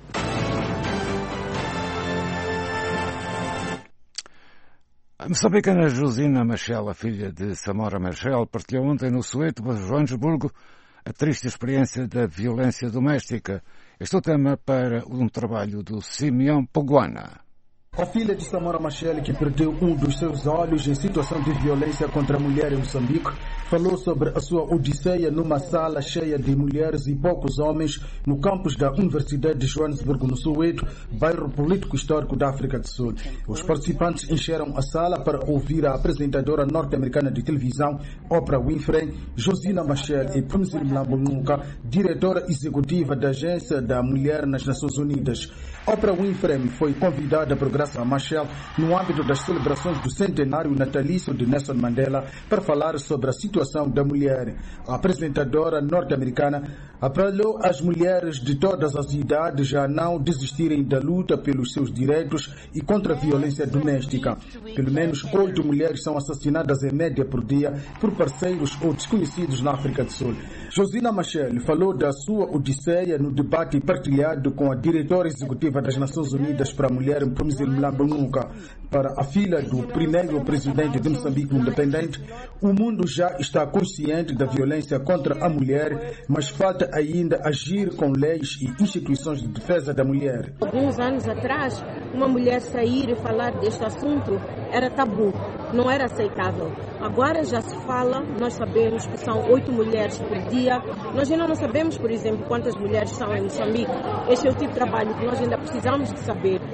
A moçambicana Josina Machel, a filha de Samora Machel, partilhou ontem no Soweto, Joanesburgo, a triste experiência da violência doméstica. Este é o tema para um trabalho do Simeão Poguana. A filha de Samora Machel, que perdeu um dos seus olhos em situação de violência contra a mulher em Moçambique, falou sobre a sua odisseia numa sala cheia de mulheres e poucos homens no campus da Universidade de Joanesburgo, no Soweto, bairro político histórico da África do Sul. Os participantes encheram a sala para ouvir a apresentadora norte-americana de televisão, Oprah Winfrey, Josina Machel e Phumzile Mlambo-Ngcuka, diretora executiva da Agência da Mulher nas Nações Unidas. Oprah Winfrey foi convidada por Graça Machel no âmbito das celebrações do centenário natalício de Nelson Mandela para falar sobre a situação da mulher. A apresentadora norte-americana apelou às mulheres de todas as idades a não desistirem da luta pelos seus direitos e contra a violência doméstica. Pelo menos 8 mulheres são assassinadas em média por dia por parceiros ou desconhecidos na África do Sul. Josina Machel falou da sua odisseia no debate partilhado com a diretora executiva das Nações Unidas para a Mulher, Phumzile Mlambo-Ngcuka. Para a filha do primeiro presidente de Moçambique independente, o mundo já está consciente da violência contra a mulher, mas falta ainda agir com leis e instituições de defesa da mulher. Alguns anos atrás, uma mulher sair e falar deste assunto era tabu, não era aceitável. Agora já se fala, nós sabemos que são 8 mulheres por dia. Nós ainda não sabemos, por exemplo, quantas mulheres são em Moçambique. Este é o tipo de trabalho que nós ainda precisamos de saber.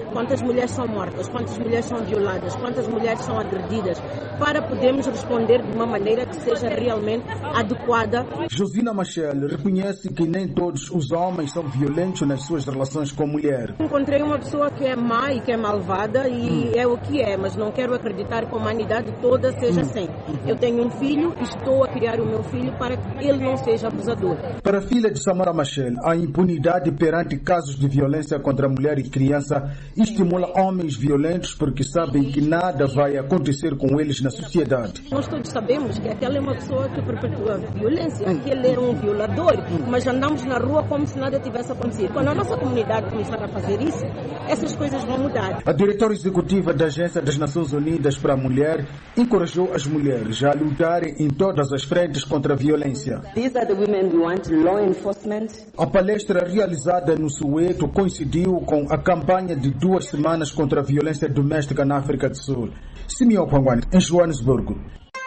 quantas mulheres são mortas, quantas mulheres são violadas, quantas mulheres são agredidas, para podermos responder de uma maneira que seja realmente adequada. Josina Machel reconhece que nem todos os homens são violentos nas suas relações com a mulher. Encontrei uma pessoa que é má e que é malvada e é o que é, mas não quero acreditar que a humanidade toda seja assim. Eu tenho um filho e estou a criar o meu filho para que ele não seja abusador. Para a filha de Samora Machel, a impunidade perante casos de violência contra a mulher e criança estimula homens violentos porque sabem que nada vai acontecer com eles na sociedade. Nós todos sabemos que aquela é uma pessoa que perpetua violência, que ele é um violador, mas andamos na rua como se nada tivesse acontecido. Quando a nossa comunidade começar a fazer isso, essas coisas vão mudar. A diretora executiva da Agência das Nações Unidas para a Mulher encorajou as mulheres a lutarem em todas as frentes contra a violência. These are the women we want law enforcement. A palestra realizada no Soweto coincidiu com a campanha de 2 semanas contra a violência doméstica na África do Sul. Simeão Pangwani, em Joanesburgo.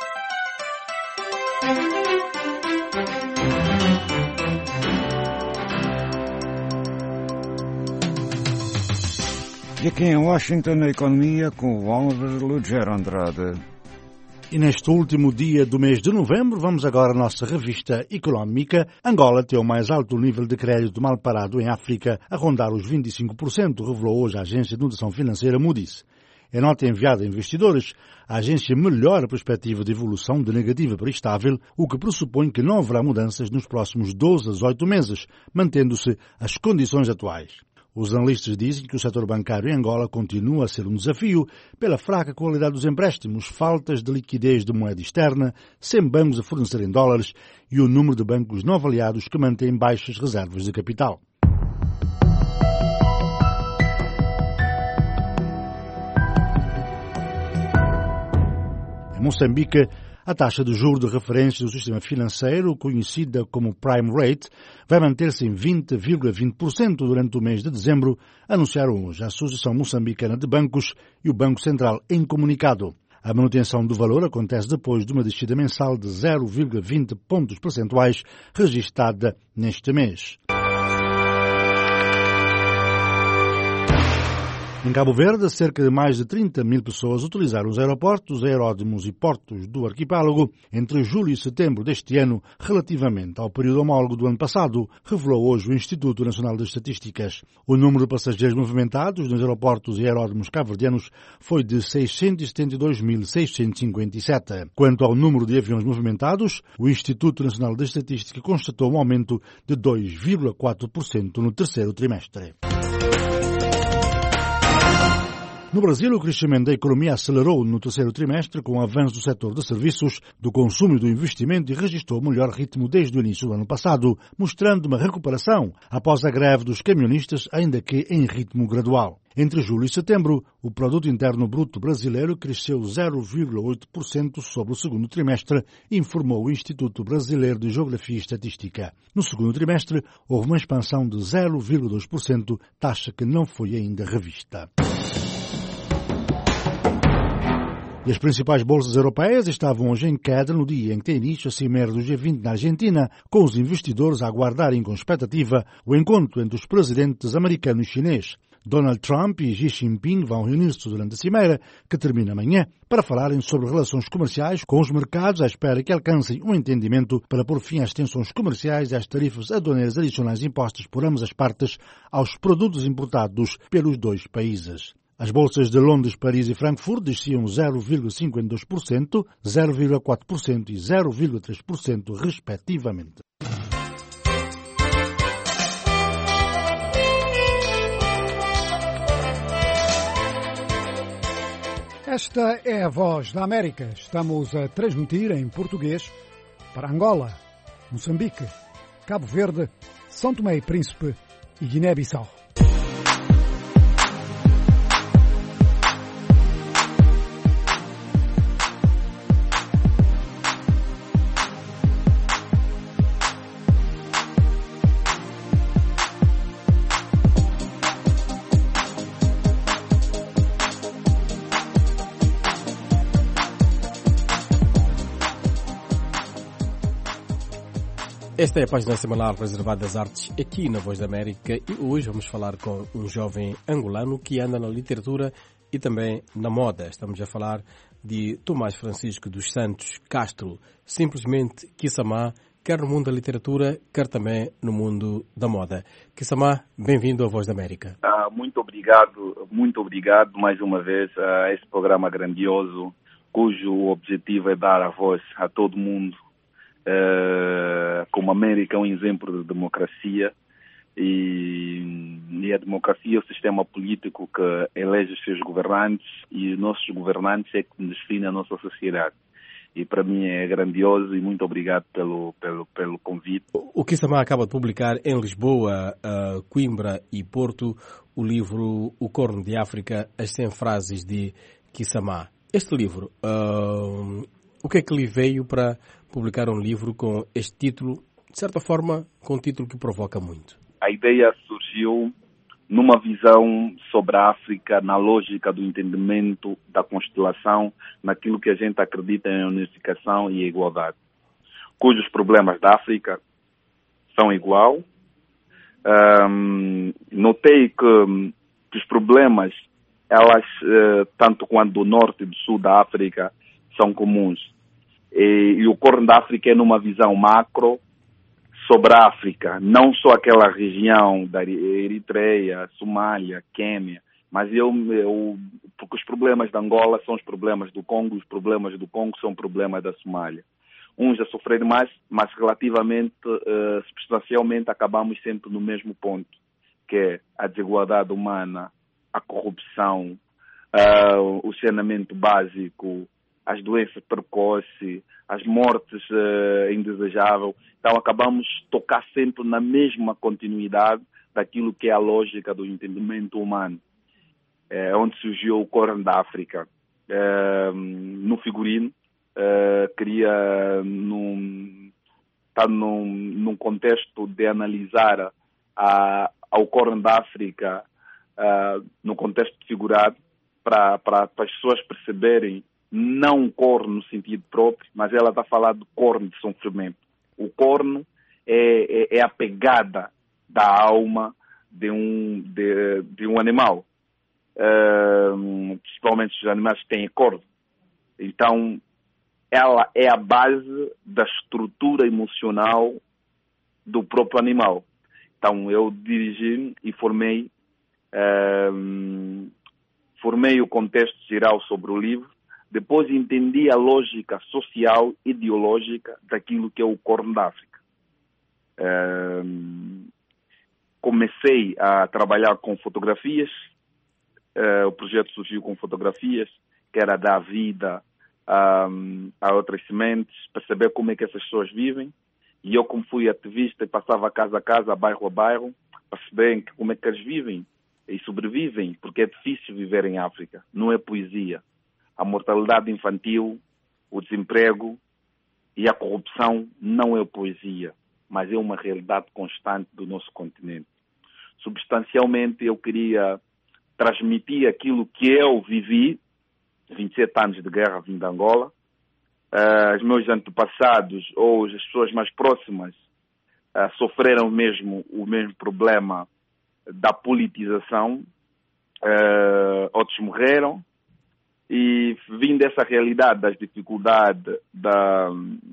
E aqui em Washington, a economia com o Álvaro Lugero Andrade. E neste último dia do mês de novembro, vamos agora à nossa revista económica. Angola tem o mais alto nível de crédito mal parado em África, a rondar os 25%, revelou hoje a agência de notação financeira Moody's. Em nota enviada a investidores, a agência melhora a perspectiva de evolução de negativa para estável, o que pressupõe que não haverá mudanças nos próximos 12 a 18 meses, mantendo-se as condições atuais. Os analistas dizem que o setor bancário em Angola continua a ser um desafio pela fraca qualidade dos empréstimos, faltas de liquidez de moeda externa, sem bancos a fornecerem dólares e o número de bancos não avaliados que mantêm baixas reservas de capital. Em Moçambique, a taxa de juros de referência do sistema financeiro, conhecida como Prime Rate, vai manter-se em 20,20% durante o mês de dezembro, anunciaram hoje a Associação Moçambicana de Bancos e o Banco Central em comunicado. A manutenção do valor acontece depois de uma descida mensal de 0,20 pontos percentuais registada neste mês. Em Cabo Verde, cerca de mais de 30 mil pessoas utilizaram os aeroportos, aeródromos e portos do arquipélago entre julho e setembro deste ano, relativamente ao período homólogo do ano passado, revelou hoje o Instituto Nacional de Estatísticas. O número de passageiros movimentados nos aeroportos e aeródromos cabo-verdianos foi de 672.657. Quanto ao número de aviões movimentados, o Instituto Nacional de Estatística constatou um aumento de 2,4% no terceiro trimestre. No Brasil, o crescimento da economia acelerou no terceiro trimestre com o avanço do setor de serviços, do consumo e do investimento e registrou o melhor ritmo desde o início do ano passado, mostrando uma recuperação após a greve dos camionistas, ainda que em ritmo gradual. Entre julho e setembro, o Produto Interno Bruto brasileiro cresceu 0,8% sobre o segundo trimestre, informou o Instituto Brasileiro de Geografia e Estatística. No segundo trimestre, houve uma expansão de 0,2%, taxa que não foi ainda revista. E as principais bolsas europeias estavam hoje em queda no dia em que tem início a Cimeira do G20 na Argentina, com os investidores a aguardarem com expectativa o encontro entre os presidentes americano e chinês. Donald Trump e Xi Jinping vão reunir-se durante a Cimeira, que termina amanhã, para falarem sobre relações comerciais com os mercados à espera que alcancem um entendimento para pôr fim às tensões comerciais e às tarifas aduaneiras adicionais impostas por ambas as partes aos produtos importados pelos dois países. As bolsas de Londres, Paris e Frankfurt desciam 0,52%, 0,4% e 0,3%, respectivamente. Esta é a Voz da América. Estamos a transmitir em português para Angola, Moçambique, Cabo Verde, São Tomé e Príncipe e Guiné-Bissau. Esta é a página semanal reservada às artes aqui na Voz da América e hoje vamos falar com um jovem angolano que anda na literatura e também na moda. Estamos a falar de Tomás Francisco dos Santos Castro, simplesmente Kissamá, quer no mundo da literatura, quer também no mundo da moda. Kissamá, bem-vindo à Voz da América. Muito obrigado mais uma vez a esse programa grandioso, cujo objetivo é dar a voz a todo mundo. Como a América é um exemplo de democracia e a democracia é o sistema político que elege os seus governantes e os nossos governantes é que definem a nossa sociedade. E para mim é grandioso e muito obrigado pelo convite. O Kissamá acaba de publicar em Lisboa, Coimbra e Porto o livro O Corno de África, as 100 frases de Kissamá. Este livro, o que é que lhe veio para publicar um livro com este título, de certa forma, com um título que provoca muito? A ideia surgiu numa visão sobre a África, na lógica do entendimento da constelação, naquilo que a gente acredita em unificação e igualdade, cujos problemas da África são igual. Notei que os problemas, tanto quanto do norte e do sul da África, são comuns. E o Corno da África é numa visão macro sobre a África, não só aquela região da Eritreia, Somália, Quênia, mas porque os problemas da Angola são os problemas do Congo, os problemas do Congo são problemas da Somália. Uns a sofrer mais, mas relativamente, substancialmente, acabamos sempre no mesmo ponto, que é a desigualdade humana, a corrupção, o saneamento básico, as doenças precoces, as mortes indesejáveis. Então acabamos de tocar sempre na mesma continuidade daquilo que é a lógica do entendimento humano, onde surgiu o Corno da África. No figurino, queria estar num contexto de analisar ao Corno da África no contexto figurado, para as pessoas perceberem não um corno no sentido próprio, mas ela está a falar do corno de sofrimento. O corno é a pegada da alma de um animal, principalmente os animais que têm corno. Então, ela é a base da estrutura emocional do próprio animal. Então, eu dirigi e formei o contexto geral sobre o livro. Depois entendi a lógica social, ideológica daquilo que é o Corno da África. Comecei a trabalhar com fotografias. O projeto surgiu com fotografias, que era dar vida a outras sementes, perceber como é que essas pessoas vivem. E eu, como fui ativista, passava casa a casa, bairro a bairro, para saber como é que eles vivem e sobrevivem, porque é difícil viver em África, não é poesia. A mortalidade infantil, o desemprego e a corrupção não é poesia, mas é uma realidade constante do nosso continente. Substancialmente, eu queria transmitir aquilo que eu vivi, 27 anos de guerra vindo de Angola. Os meus antepassados ou as pessoas mais próximas sofreram o mesmo problema da politização, outros morreram. E vim dessa realidade das dificuldades da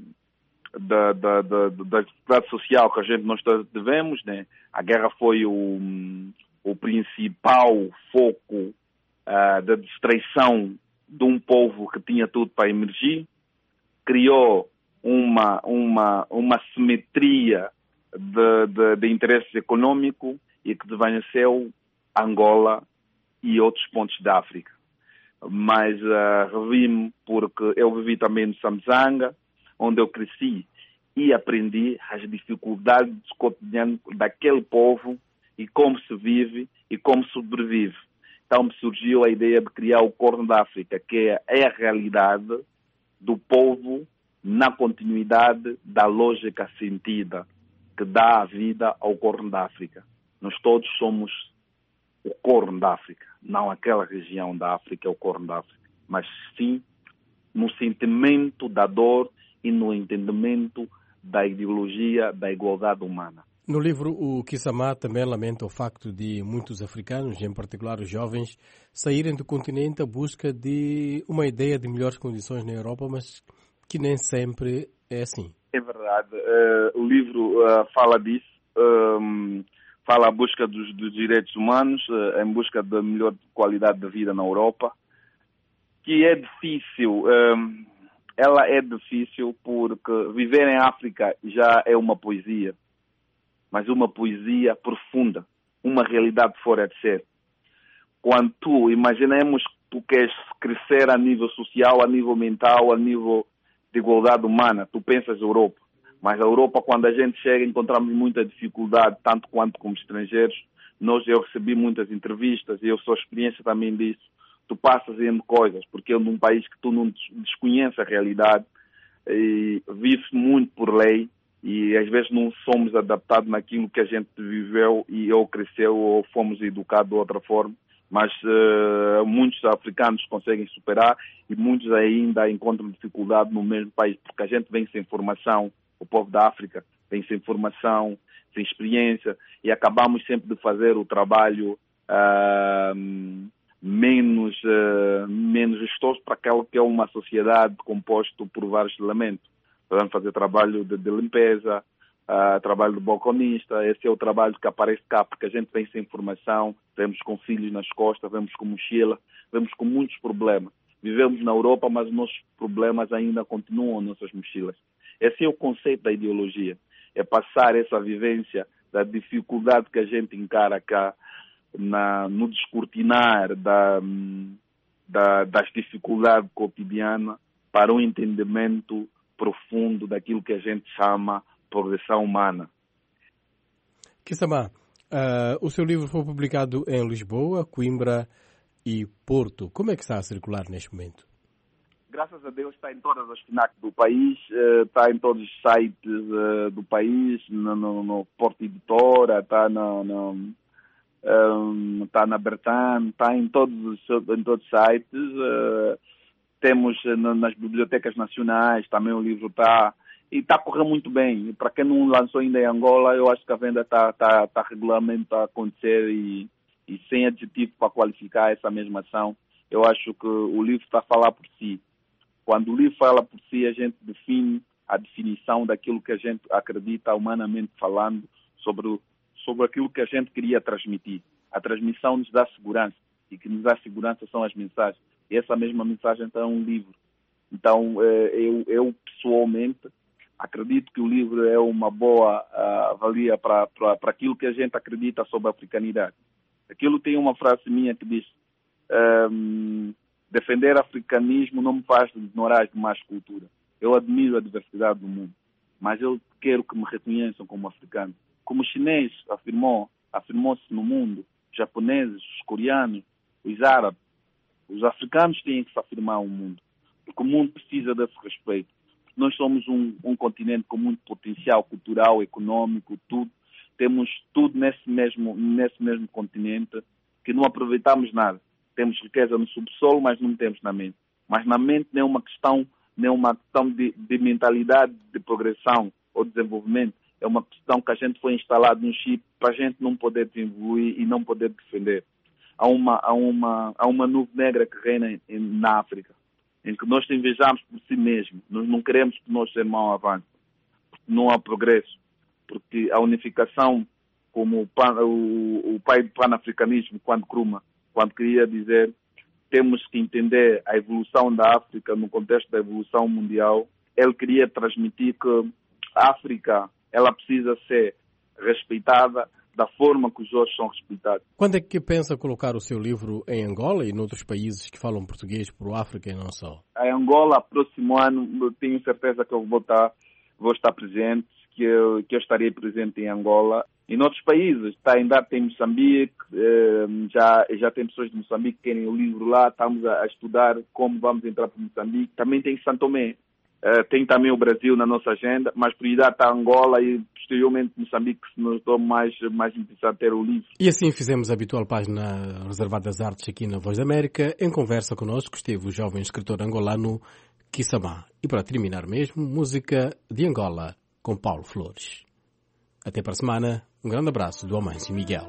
dificuldade social que a gente nós tivemos, né? A guerra foi o principal foco da distraição de um povo que tinha tudo para emergir, criou uma simetria de interesses econômicos e que desvaneceu Angola e outros pontos da África. Mas revi-me porque eu vivi também no Samzanga, onde eu cresci e aprendi as dificuldades cotidianas daquele povo e como se vive e como sobrevive. Então me surgiu a ideia de criar o Corno da África, que é a realidade do povo na continuidade da lógica sentida que dá a vida ao Corno da África. Nós todos somos o Corno da África, não aquela região da África é o Corno da África, mas sim no sentimento da dor e no entendimento da ideologia da igualdade humana. No livro, o Kissamá também lamenta o facto de muitos africanos, em particular os jovens, saírem do continente à busca de uma ideia de melhores condições na Europa, mas que nem sempre é assim. É verdade. O livro fala disso, fala a busca dos direitos humanos, em busca da melhor qualidade de vida na Europa, que é difícil. Ela é difícil porque viver em África já é uma poesia, mas uma poesia profunda, uma realidade fora de ser. Quando imaginemos que tu queres crescer a nível social, a nível mental, a nível de igualdade humana, tu pensas Europa. Mas a Europa, quando a gente chega, encontramos muita dificuldade, tanto quanto como estrangeiros. Eu recebi muitas entrevistas e eu sou experiência também disso. Tu passas vendo coisas, porque é num país que tu não desconheces a realidade e vives muito por lei. E às vezes não somos adaptados naquilo que a gente viveu e ou cresceu ou fomos educados de outra forma. Mas muitos africanos conseguem superar e muitos ainda encontram dificuldade no mesmo país, porque a gente vem sem formação, o povo da África vem sem formação, sem experiência, e acabamos sempre de fazer o trabalho menos vistoso para aquela que é uma sociedade composta por vários elementos. Podemos fazer trabalho de limpeza, trabalho de balconista. Esse é o trabalho que aparece cá, porque a gente vem sem formação, vemos com filhos nas costas, vemos com mochila, vemos com muitos problemas. Vivemos na Europa, mas os nossos problemas ainda continuam nas nossas mochilas. Esse é o conceito da ideologia. É passar essa vivência da dificuldade que a gente encara cá no descortinar das dificuldades cotidianas para um entendimento profundo daquilo que a gente chama progressão humana. Kissamá, o seu livro foi publicado em Lisboa, Coimbra e Porto. Como é que está a circular neste momento? Graças a Deus está em todas as FNAC do país, está em todos os sites do país, no Porto Editora, está na Bertan, está em todos os sites. Temos nas bibliotecas nacionais, também o livro está. E está a correr muito bem. E para quem não lançou ainda em Angola, eu acho que a venda está regularmente a acontecer e sem adjetivo para qualificar essa mesma ação. Eu acho que o livro está a falar por si. Quando o livro fala por si, a gente define a definição daquilo que a gente acredita, humanamente falando, sobre aquilo que a gente queria transmitir. A transmissão nos dá segurança. E que nos dá segurança são as mensagens. E essa mesma mensagem está em um livro. Então, eu pessoalmente acredito que o livro é uma boa valia para aquilo que a gente acredita sobre a africanidade. Aquilo tem uma frase minha que diz: defender africanismo não me faz ignorar as demais culturas. Eu admiro a diversidade do mundo, mas eu quero que me reconheçam como africano. Como o chinês afirmou-se no mundo, os japoneses, os coreanos, os árabes, os africanos têm que se afirmar no mundo, porque o mundo precisa desse respeito. Nós somos um continente com muito potencial cultural, econômico, tudo. Temos tudo nesse mesmo continente que não aproveitamos nada. Temos riqueza no subsolo, mas não temos na mente. Mas na mente não é uma questão de mentalidade de progressão ou desenvolvimento. É uma questão que a gente foi instalado num chip para a gente não poder desenvolver e não poder defender. Há uma nuvem negra que reina na África, em que nós invejamos por si mesmos. Nós não queremos que nossos irmãos avancem, porque não há progresso. Porque a unificação, como o pai do panafricanismo, quando queria dizer, temos que entender a evolução da África no contexto da evolução mundial. Ele queria transmitir que a África, ela precisa ser respeitada da forma que os outros são respeitados. Quando é que pensa colocar o seu livro em Angola e em outros países que falam português por África e não só? Em Angola, próximo ano, eu tenho certeza que eu vou estar presente, que eu estarei presente em Angola. Em outros países, ainda tem Moçambique, já tem pessoas de Moçambique que querem o livro lá, estamos a estudar como vamos entrar para Moçambique. Também tem São Tomé, tem também o Brasil na nossa agenda, mas prioridade está Angola e posteriormente Moçambique, que se nos dá mais interessante ter o livro. E assim fizemos a habitual página reservada às artes aqui na Voz da América. Em conversa connosco esteve o jovem escritor angolano Kissamá. E para terminar mesmo, música de Angola, com Paulo Flores. Até para a semana, um grande abraço do Amâncio Miguel.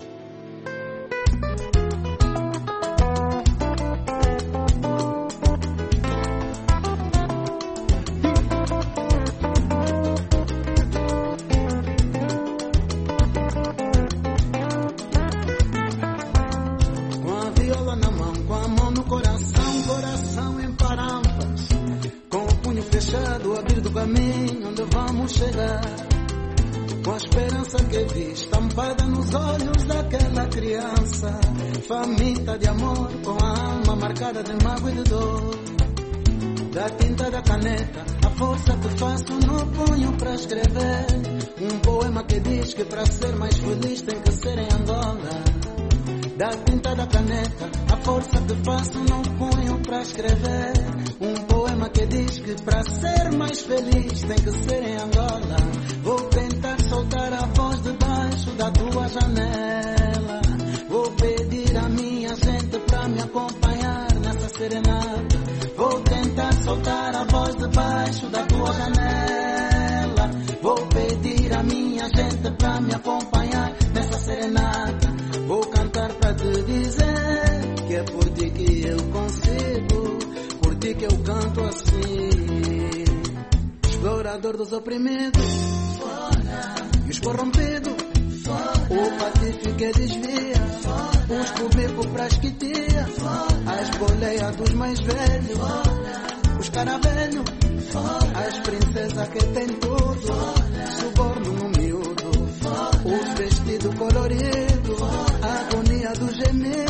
Com a esperança que vi estampada nos olhos daquela criança, faminta de amor, com a alma marcada de mágoa e de dor. Da tinta da caneta, a força que faço no punho para escrever um poema que diz que para ser mais feliz tem que ser em Angola. Da tinta da caneta, a força que faço no punho para escrever um poema que diz que para ser mais feliz tem que ser em Angola. Vou tentar soltar a voz debaixo da tua janela. Vou pedir à minha gente para me acompanhar nessa serenata. Vou tentar soltar a voz debaixo da tua janela. Vou pedir à minha gente para me acompanhar nessa serenata. Vou cantar para te dizer que é por ti que eu consigo, por ti que eu canto assim. Explorador dos oprimidos, fora. E os corrompidos, fora. O patife que desvia, fora. Os cubicos para as quitias, a esboleia dos mais velhos, fora. Os caravelhos, as princesas que tem tudo, fora. Suborno no miúdo, fora. Os vestidos coloridos, fora. A agonia do gemido.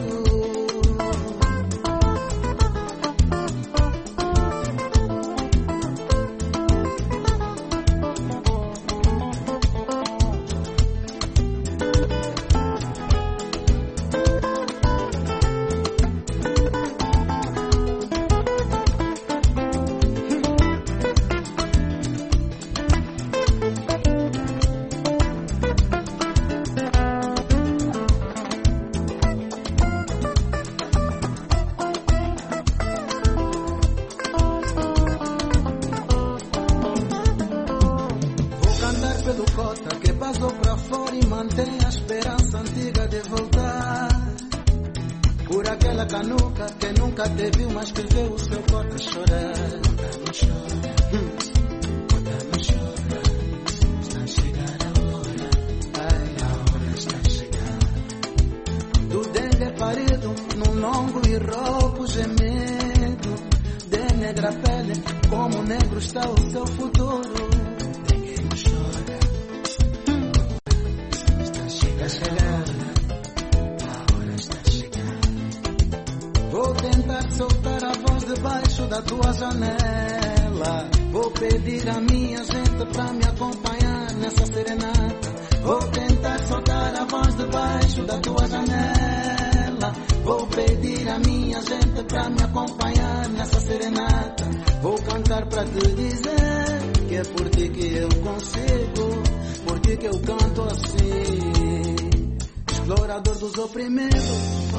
Vou tentar soltar a voz debaixo da tua janela. Vou pedir à minha gente pra me acompanhar nessa serenata. Vou tentar soltar a voz debaixo da tua janela. Vou pedir à minha gente pra me acompanhar nessa serenata. Vou cantar pra te dizer que é por ti que eu consigo, por ti que eu canto assim. Explorador dos oprimidos,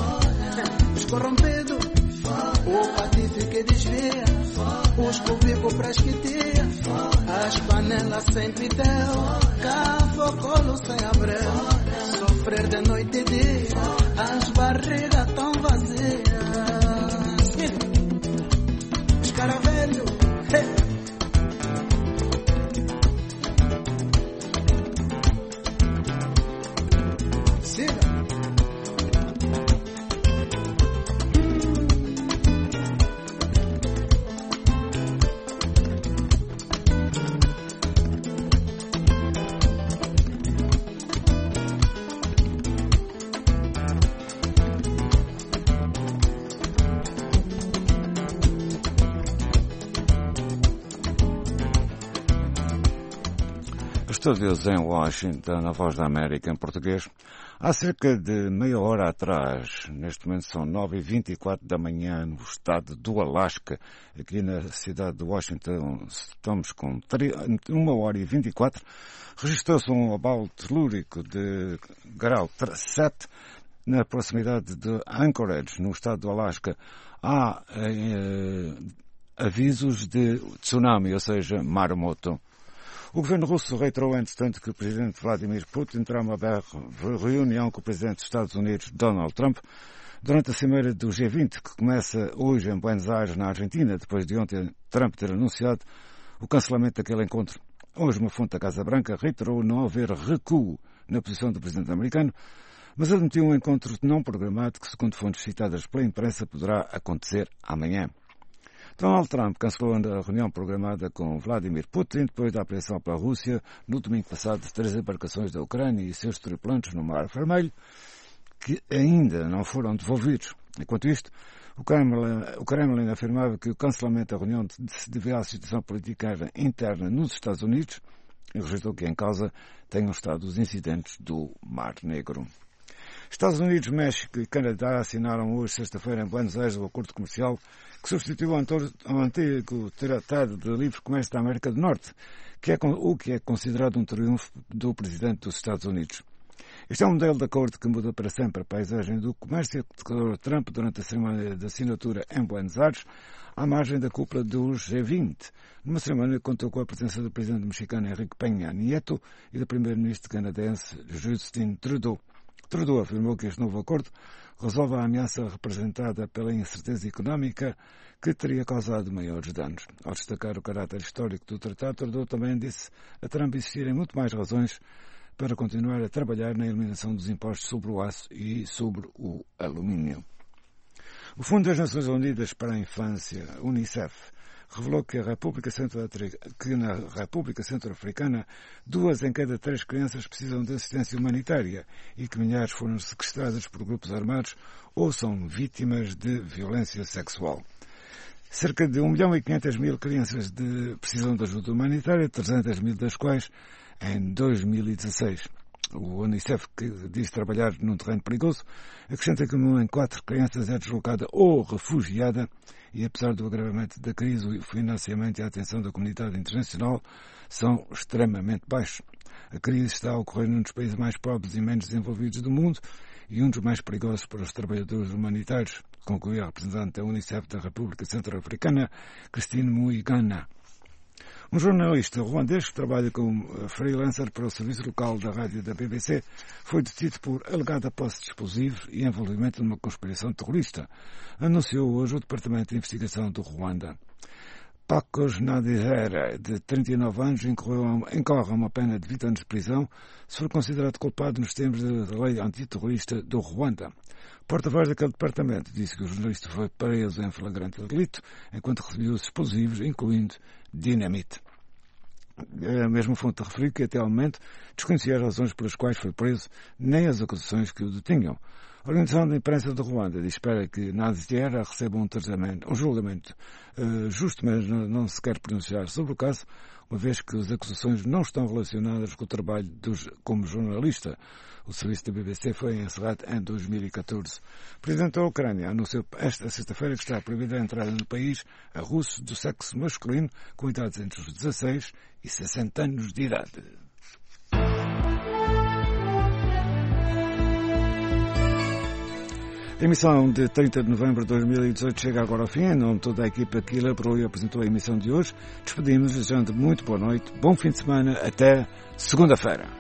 os corrompidos, o patife que desvia, os cubicos para esquitia, as panelas sem pitel, cafocolo sem abreu, sofrer de noite e dia, as barrigas tão vazias, os caravelhos, siga. Estúdios em Washington, a Voz da América em português. Há cerca de meia hora atrás, neste momento são 9h24 da manhã, no estado do Alasca, aqui na cidade de Washington, estamos com 1h24, registrou-se um abalo telúrico de grau 7 na proximidade de Anchorage, no estado do Alasca. Há avisos de tsunami, ou seja, maremoto. O governo russo reiterou, entretanto, que o presidente Vladimir Putin terá uma breve reunião com o presidente dos Estados Unidos, Donald Trump, durante a cimeira do G20, que começa hoje em Buenos Aires, na Argentina, depois de ontem Trump ter anunciado o cancelamento daquele encontro. Hoje, uma fonte da Casa Branca reiterou não haver recuo na posição do presidente americano, mas admitiu um encontro não programado que, segundo fontes citadas pela imprensa, poderá acontecer amanhã. Donald Trump cancelou a reunião programada com Vladimir Putin depois da apreensão pela Rússia no domingo passado de 3 embarcações da Ucrânia e seus tripulantes no Mar Vermelho, que ainda não foram devolvidos. Enquanto isto, o Kremlin afirmava que o cancelamento da reunião se devia à situação política interna nos Estados Unidos e registrou que em causa tenham estado os incidentes do Mar Negro. Estados Unidos, México e Canadá assinaram hoje, sexta-feira, em Buenos Aires, o acordo comercial que substituiu o antigo Tratado de Livre Comércio da América do Norte, o que é considerado um triunfo do presidente dos Estados Unidos. Este é um modelo de acordo que muda para sempre a paisagem do comércio, que declarou Trump durante a cerimónia de assinatura em Buenos Aires, à margem da cúpula dos G20, numa cerimónia que contou com a presença do presidente mexicano Enrique Peña Nieto e do primeiro-ministro canadense Justin Trudeau. Trudeau afirmou que este novo acordo resolve a ameaça representada pela incerteza económica que teria causado maiores danos. Ao destacar o caráter histórico do tratado, Trudeau também disse a Trump existirem muito mais razões para continuar a trabalhar na eliminação dos impostos sobre o aço e sobre o alumínio. O Fundo das Nações Unidas para a Infância, UNICEF, revelou que na República Centro-Africana 2 em cada 3 crianças precisam de assistência humanitária e que milhares foram sequestradas por grupos armados ou são vítimas de violência sexual. Cerca de 1.500.000 crianças precisam de ajuda humanitária, 300.000 das quais em 2016. O UNICEF, que diz trabalhar num terreno perigoso, acrescenta que 1 em 4 crianças é deslocada ou refugiada e, apesar do agravamento da crise, o financiamento e a atenção da comunidade internacional são extremamente baixos. A crise está a ocorrer num dos países mais pobres e menos desenvolvidos do mundo e um dos mais perigosos para os trabalhadores humanitários, concluiu a representante da UNICEF da República Centro-Africana, Christine Muigana. Um jornalista ruandês que trabalha como freelancer para o serviço local da rádio da BBC foi detido por alegada posse de explosivos e envolvimento numa conspiração terrorista, anunciou hoje o Departamento de Investigação do Ruanda. Pacos Nadizera, de 39 anos, incorre a uma pena de 20 anos de prisão se for considerado culpado nos termos da lei antiterrorista do Ruanda. O porta-voz daquele departamento disse que o jornalista foi preso em flagrante delito enquanto recebia os explosivos, incluindo dinamite. A mesma fonte referiu que até ao momento desconhecia as razões pelas quais foi preso, nem as acusações que o detinham. A Organização da Imprensa de Ruanda espera que Nadizera receba um julgamento justo, mas não se quer pronunciar sobre o caso, uma vez que as acusações não estão relacionadas com o trabalho como jornalista. O serviço da BBC foi encerrado em 2014. O presidente da Ucrânia anunciou esta sexta-feira que está proibida a entrada no país a russos do sexo masculino com idades entre os 16 e 60 anos de idade. A emissão de 30 de novembro de 2018 chega agora ao fim. Em nome de toda a equipa que elaborou e apresentou a emissão de hoje, despedimos desejando muito boa noite, bom fim de semana, até segunda-feira.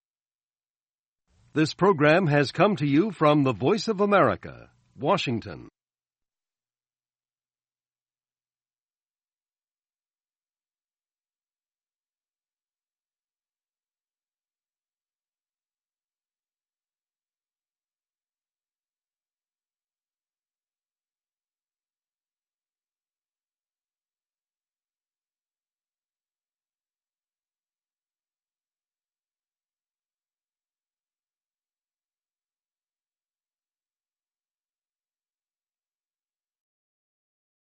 This program has come to you from the Voice of America, Washington.